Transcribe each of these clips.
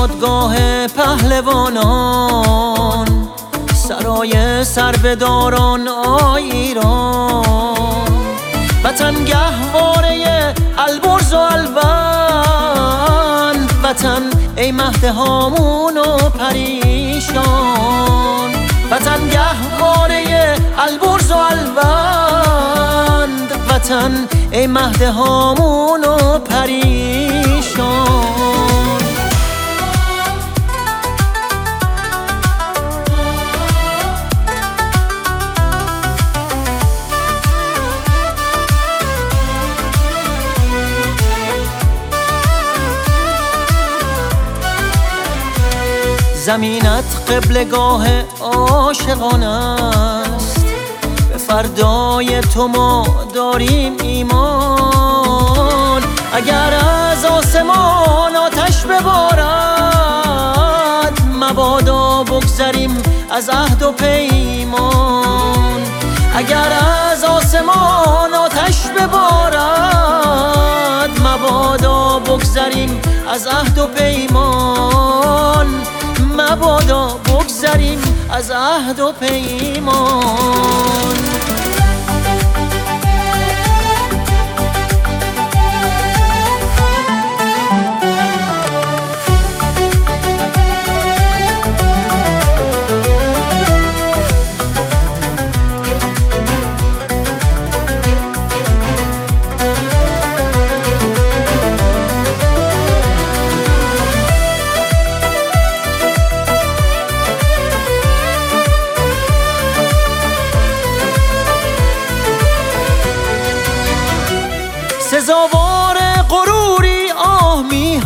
ایستادگاه پهلوانان، سرای سربهداران ایران. وطن گهواره البرز و الوند، وطن ای مهد هامون و پریشان. وطن گهواره البرز و الوند، وطن ای مهد هامون و پریشان. زمینت قبلگاه عاشقان است، به فردای تو ما داریم ایمان. اگر از آسمان آتش ببارد، مبادا بگذریم از عهد و پیمان. اگر از آسمان آتش ببارد، مبادا بگذریم از عهد و پیمان. مبادا بگذریم از عهد و پیمان. سزاوار غروری آه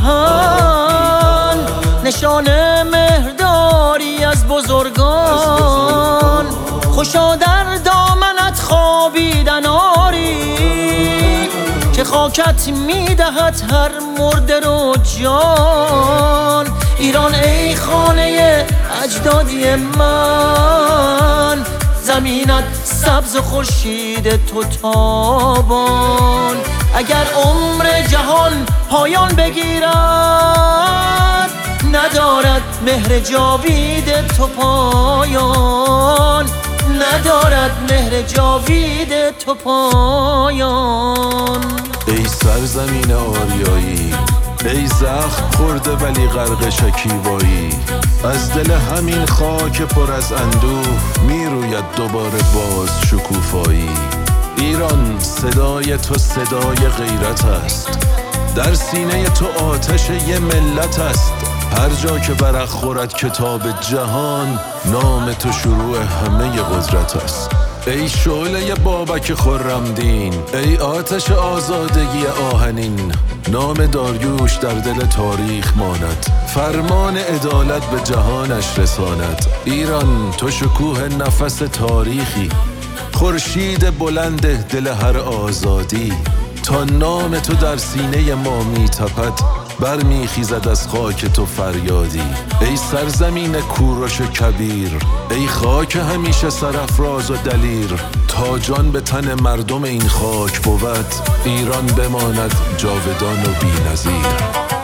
میهن، نشان مهرداری از بزرگان. خوشا در دامنت خوابیدن آری، که خاکت میدهد هر مرده رو جان. ایران ای خانه اجدادی من، زمینت سبز و خورشید تو تابان. اگر عمر جهان پایان بگیرد، ندارد مهر جاوید تو پایان. ندارد مهر جاوید تو پایان. ای سرزمین آریایی، ای زخم خورده ولی غرق شکیبایی، از دل همین خاک پر از اندوه میروید دوباره باز شکوفایی. ایران صدای تو صدای غیرت است، در سینه تو آتش یه ملت است. هر جا که ورق خورد کتاب جهان، نام تو شروع همه قدرت است. ای شعله بابک خرمدین، ای آتش آزادگی آهنین، نام داریوش در دل تاریخ ماند، فرمان عدالت به جهانش رساند. ایران تو شکوه نفس تاریخی، خورشید بلند دل هر آزادی. تا نام تو در سینه ما میتپد، برمیخیزد از خاک تو فریادی. ای سرزمین کوروش کبیر، ای خاک همیشه سرافراز و دلیر. تا جان به تن مردم این خاک بود، ایران بماند جاودان و بی‌نظیر.